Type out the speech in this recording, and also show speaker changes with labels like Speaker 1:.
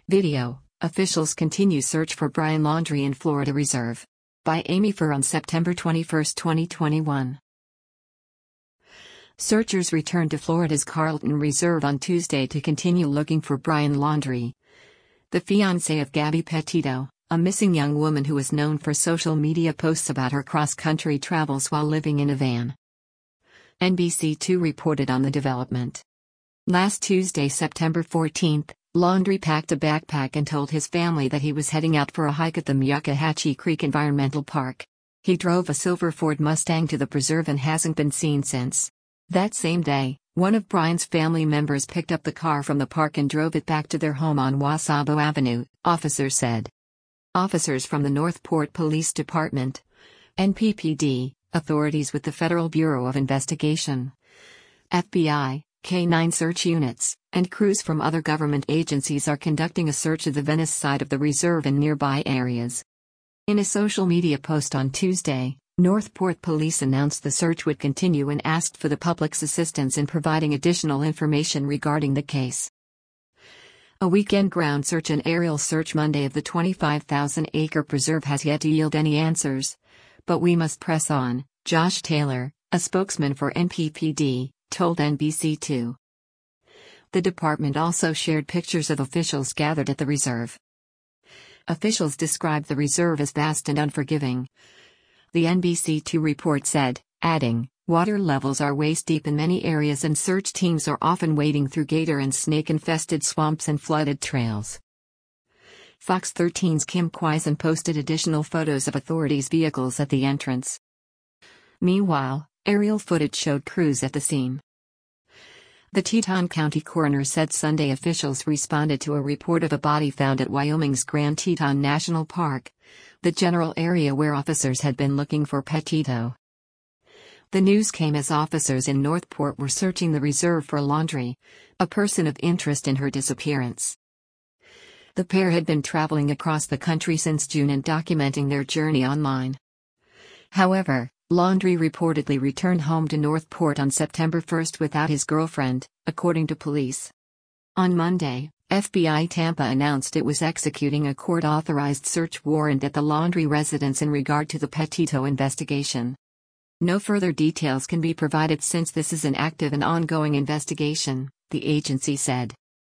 Speaker 1: Video: Officials continue search for Brian Laundrie in Florida Reserve. By Amy Furr on September 21, 2021. Searchers returned to Florida's Carlton Reserve on Tuesday to continue looking for Brian Laundrie, the fiancé of Gabby Petito, a missing young woman who is known for social media posts about her cross-country travels while living in a van. NBC2 reported on the development. Last Tuesday, September 14, Laundrie packed a backpack and told his family that he was heading out for a hike at the Myakkahatchee Creek Environmental Park. He drove a silver Ford Mustang to the preserve and hasn't been seen since. That same day, one of Brian's family members picked up the car from the park and drove it back to their home on Wasabo Avenue, officers said. Officers from the Northport Police Department, NPPD, authorities with the Federal Bureau of Investigation, FBI, K-9 search units, and crews from other government agencies are conducting a search of the Venice side of the reserve and nearby areas. In a social media post on Tuesday, Northport Police announced the search would continue and asked for the public's assistance in providing additional information regarding the case. A weekend ground search and aerial search Monday of the 25,000-acre preserve has yet to yield any answers. But we must press on, Josh Taylor, a spokesman for NPPD, told NBC2. The department also shared pictures of officials gathered at the reserve. Officials described the reserve as vast and unforgiving. The NBC2 report said, adding, water levels are waist-deep in many areas and search teams are often wading through gator and snake-infested swamps and flooded trails. Fox 13's Kim Quison posted additional photos of authorities' vehicles at the entrance. Meanwhile, aerial footage showed crews at the scene. The Teton County coroner said Sunday officials responded to a report of a body found at Wyoming's Grand Teton National Park, the general area where officers had been looking for Petito. The news came as officers in Northport were searching the reserve for Laundrie, a person of interest in her disappearance. The pair had been traveling across the country since June and documenting their journey online. However, Laundrie reportedly returned home to Northport on September 1 without his girlfriend, according to police. On Monday, FBI Tampa announced it was executing a court-authorized search warrant at the Laundrie residence in regard to the Petito investigation. No further details can be provided since this is an active and ongoing investigation, the agency said.